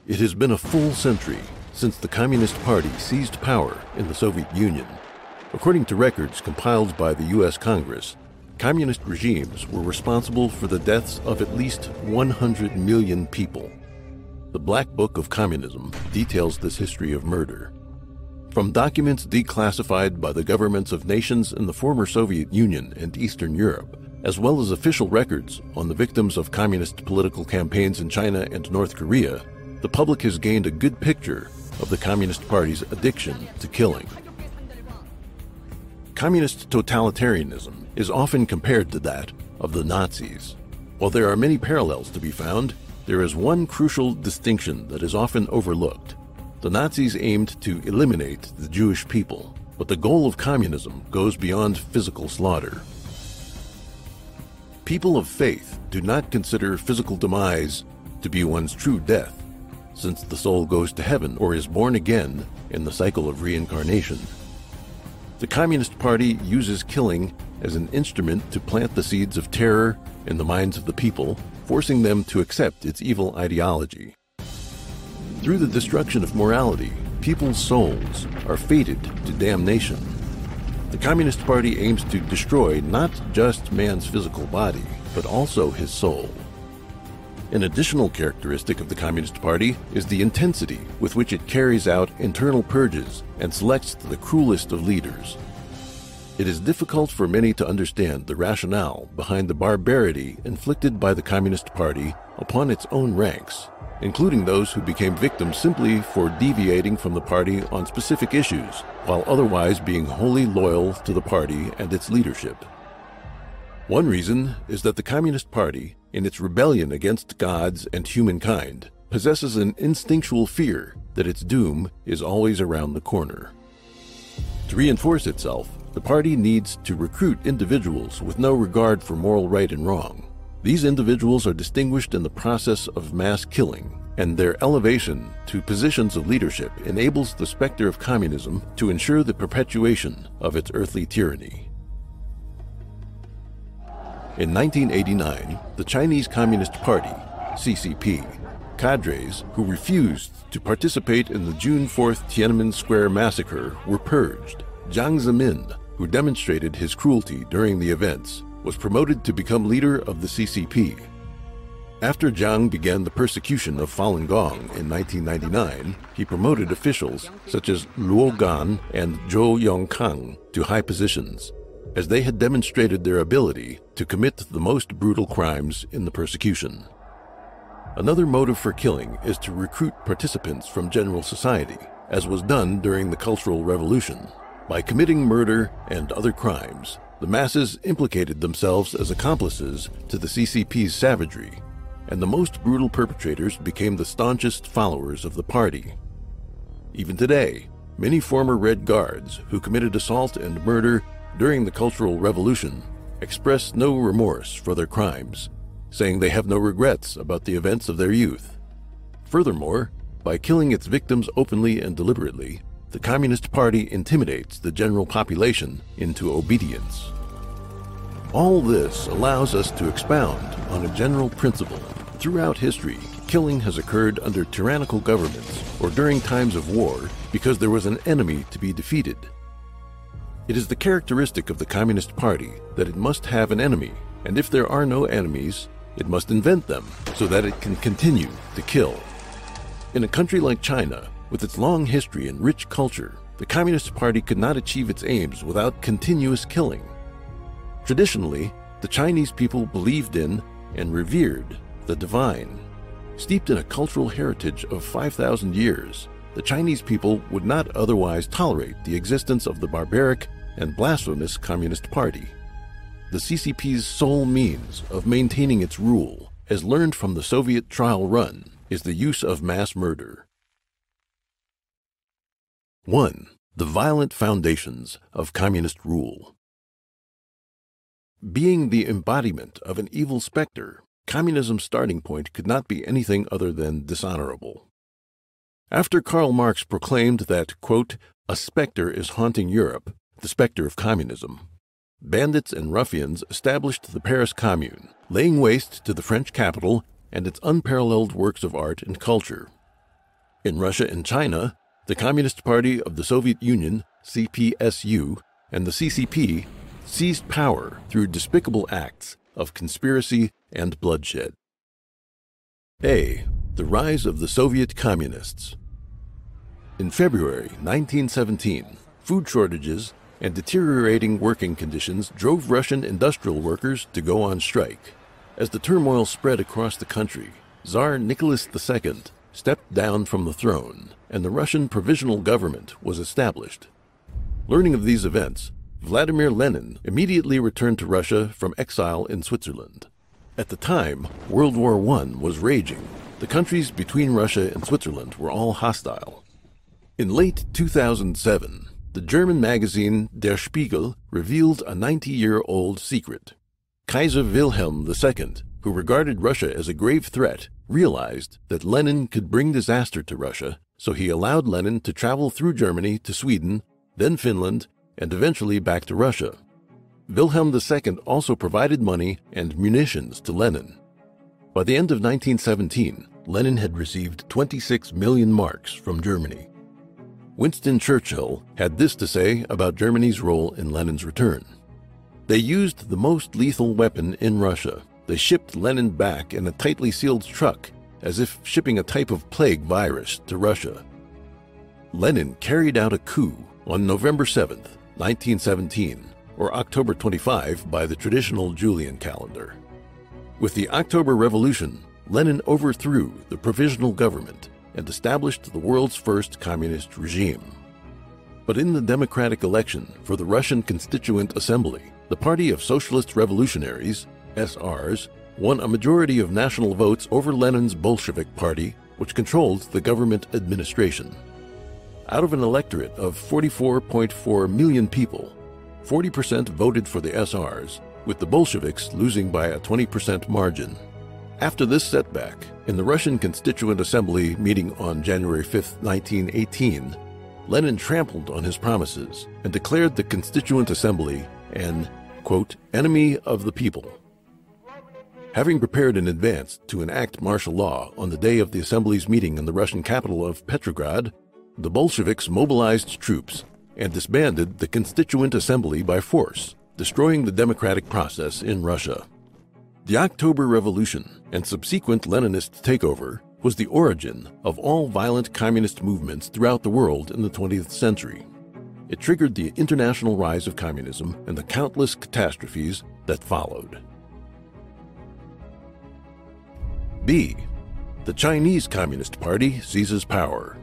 It has been a full century since the Communist Party seized power in the Soviet Union. According to records compiled by the U.S. Congress, communist regimes were responsible for the deaths of at least 100 million people. The Black Book of Communism details this history of murder. From documents declassified by the governments of nations in the former Soviet Union and Eastern Europe, as well as official records on the victims of communist political campaigns in China and North Korea, the public has gained a good picture of the Communist Party's addiction to killing. Communist totalitarianism is often compared to that of the Nazis. While there are many parallels to be found, there is one crucial distinction that is often overlooked. The Nazis aimed to eliminate the Jewish people, but the goal of communism goes beyond physical slaughter. People of faith do not consider physical demise to be one's true death, since the soul goes to heaven or is born again in the cycle of reincarnation. The Communist Party uses killing as an instrument to plant the seeds of terror in the minds of the people, forcing them to accept its evil ideology. Through the destruction of morality, people's souls are fated to damnation. The Communist Party aims to destroy not just man's physical body, but also his soul. An additional characteristic of the Communist Party is the intensity with which it carries out internal purges and selects the cruelest of leaders. It is difficult for many to understand the rationale behind the barbarity inflicted by the Communist Party upon its own ranks, including those who became victims simply for deviating from the party on specific issues, while otherwise being wholly loyal to the party and its leadership. One reason is that the Communist Party, in its rebellion against gods and humankind, possesses an instinctual fear that its doom is always around the corner. To reinforce itself, the party needs to recruit individuals with no regard for moral right and wrong. These individuals are distinguished in the process of mass killing, and their elevation to positions of leadership enables the specter of communism to ensure the perpetuation of its earthly tyranny. In 1989, the Chinese Communist Party, CCP, cadres who refused to participate in the June 4th Tiananmen Square massacre were purged. Jiang Zemin, who demonstrated his cruelty during the events, was promoted to become leader of the CCP. After Jiang began the persecution of Falun Gong in 1999, he promoted officials such as Luo Gan and Zhou Yongkang to high positions, as they had demonstrated their ability to commit the most brutal crimes in the persecution. Another motive for killing is to recruit participants from general society, as was done during the Cultural Revolution. By committing murder and other crimes, the masses implicated themselves as accomplices to the CCP's savagery, and the most brutal perpetrators became the staunchest followers of the party. Even today, many former Red Guards who committed assault and murder during the Cultural Revolution express no remorse for their crimes, saying they have no regrets about the events of their youth. Furthermore, by killing its victims openly and deliberately, the Communist Party intimidates the general population into obedience. All this allows us to expound on a general principle. Throughout history, killing has occurred under tyrannical governments or during times of war because there was an enemy to be defeated. It is the characteristic of the Communist Party that it must have an enemy, and if there are no enemies, it must invent them so that it can continue to kill. In a country like China, with its long history and rich culture, the Communist Party could not achieve its aims without continuous killing. Traditionally, the Chinese people believed in and revered the divine. Steeped in a cultural heritage of 5,000 years, the Chinese people would not otherwise tolerate the existence of the barbaric and blasphemous Communist Party. The CCP's sole means of maintaining its rule, as learned from the Soviet trial run, is the use of mass murder. 1. The violent foundations of communist rule. Being the embodiment of an evil specter, communism's starting point could not be anything other than dishonorable. After Karl Marx proclaimed that, quote, "a specter is haunting Europe," the specter of communism, bandits and ruffians established the Paris Commune, laying waste to the French capital and its unparalleled works of art and culture. In Russia and China, the Communist Party of the Soviet Union, CPSU, and the CCP seized power through despicable acts of conspiracy and bloodshed. A. The rise of the Soviet Communists. In February 1917, food shortages and deteriorating working conditions drove Russian industrial workers to go on strike. As the turmoil spread across the country, Tsar Nicholas II stepped down from the throne, and the Russian Provisional Government was established. Learning of these events, Vladimir Lenin immediately returned to Russia from exile in Switzerland. At the time, World War I was raging. The countries between Russia and Switzerland were all hostile. In late 2007, the German magazine Der Spiegel revealed a 90-year-old secret. Kaiser Wilhelm II, who regarded Russia as a grave threat, realized that Lenin could bring disaster to Russia, so he allowed Lenin to travel through Germany to Sweden, then Finland, and eventually back to Russia. Wilhelm II also provided money and munitions to Lenin. By the end of 1917, Lenin had received 26 million marks from Germany. Winston Churchill had this to say about Germany's role in Lenin's return. They used the most lethal weapon in Russia. They shipped Lenin back in a tightly sealed truck, as if shipping a type of plague virus to Russia. Lenin carried out a coup on November 7, 1917, or October 25 by the traditional Julian calendar. With the October Revolution, Lenin overthrew the provisional government and established the world's first communist regime. But in the democratic election for the Russian Constituent Assembly, the Party of Socialist Revolutionaries, SRs, won a majority of national votes over Lenin's Bolshevik Party, which controlled the government administration. Out of an electorate of 44.4 million people, 40% voted for the SRs, with the Bolsheviks losing by a 20% margin. After this setback, in the Russian Constituent Assembly meeting on January 5, 1918, Lenin trampled on his promises and declared the Constituent Assembly an, quote, enemy of the people. Having prepared in advance to enact martial law on the day of the Assembly's meeting in the Russian capital of Petrograd, the Bolsheviks mobilized troops and disbanded the Constituent Assembly by force, destroying the democratic process in Russia. The October Revolution and subsequent Leninist takeover was the origin of all violent communist movements throughout the world in the 20th century. It triggered the international rise of communism and the countless catastrophes that followed. B. The Chinese Communist Party seizes power.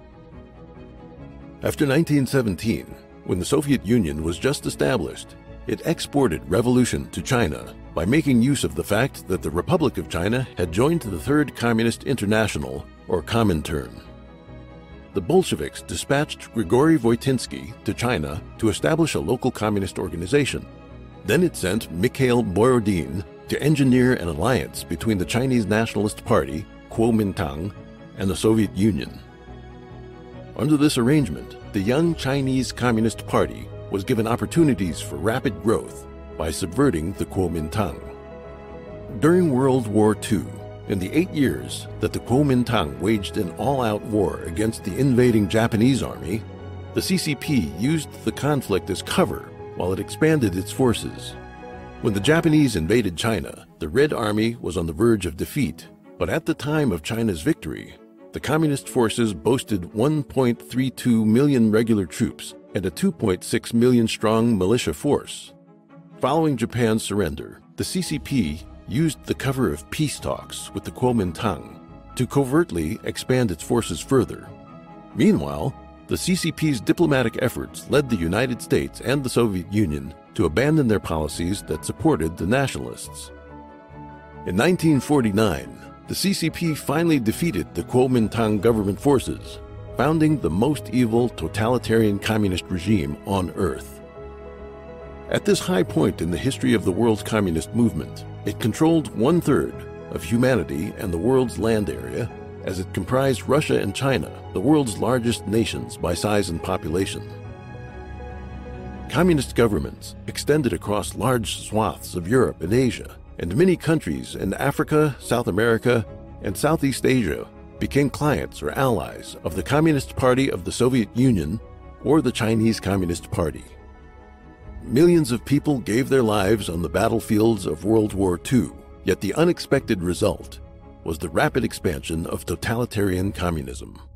After 1917, when the Soviet Union was just established, it exported revolution to China by making use of the fact that the Republic of China had joined the Third Communist International, or Comintern. The Bolsheviks dispatched Grigory Voitinsky to China to establish a local communist organization. Then it sent Mikhail Borodin to engineer an alliance between the Chinese Nationalist Party, Kuomintang, and the Soviet Union. Under this arrangement, the young Chinese Communist Party was given opportunities for rapid growth by subverting the Kuomintang. During World War II, in the 8 years that the Kuomintang waged an all-out war against the invading Japanese army, the CCP used the conflict as cover while it expanded its forces. When the Japanese invaded China, the Red Army was on the verge of defeat, but at the time of China's victory, the communist forces boasted 1.32 million regular troops and a 2.6 million strong militia force. Following Japan's surrender, the CCP used the cover of peace talks with the Kuomintang to covertly expand its forces further. Meanwhile, the CCP's diplomatic efforts led the United States and the Soviet Union to abandon their policies that supported the nationalists. In 1949, the CCP finally defeated the Kuomintang government forces, founding the most evil totalitarian communist regime on Earth. At this high point in the history of the world's communist movement, it controlled 1/3 of humanity and the world's land area, as it comprised Russia and China, the world's largest nations by size and population. Communist governments extended across large swaths of Europe and Asia, and many countries in Africa, South America, and Southeast Asia became clients or allies of the Communist Party of the Soviet Union or the Chinese Communist Party. Millions of people gave their lives on the battlefields of World War II, yet the unexpected result was the rapid expansion of totalitarian communism.